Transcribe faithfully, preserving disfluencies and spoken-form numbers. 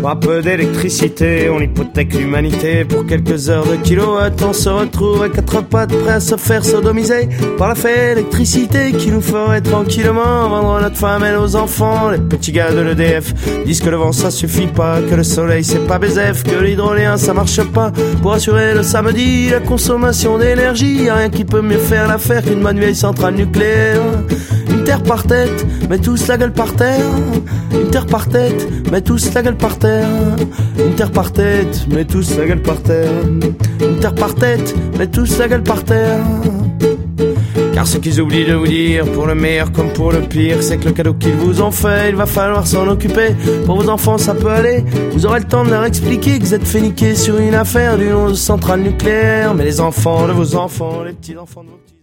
Pour un peu d'électricité, on hypothèque l'humanité. Pour quelques heures de kilowatts, on se retrouve à quatre pattes, prêt à se faire sodomiser par la fée électricité qui nous ferait tranquillement vendre notre femme et nos enfants. Les petits gars de l'E D F disent que le vent ça suffit pas, que le soleil c'est pas baisef, que l'hydrolien ça marche pas pour assurer le samedi la consommation d'énergie. Y'a rien qui peut mieux faire l'affaire qu'une bonne vieille centrale nucléaire. Une terre par tête, mais tous la gueule par terre. Une terre par tête, mais tous la gueule par terre. Une terre par tête, mais tous la gueule par terre. Une terre par tête, mais tous la gueule par terre. Car ce qu'ils oublient de vous dire, pour le meilleur comme pour le pire, c'est que le cadeau qu'ils vous ont fait, il va falloir s'en occuper. Pour vos enfants ça peut aller, vous aurez le temps de leur expliquer que vous êtes fait niquer sur une affaire du nom de centrale nucléaire. Mais les enfants de vos enfants, les petits enfants de vos petits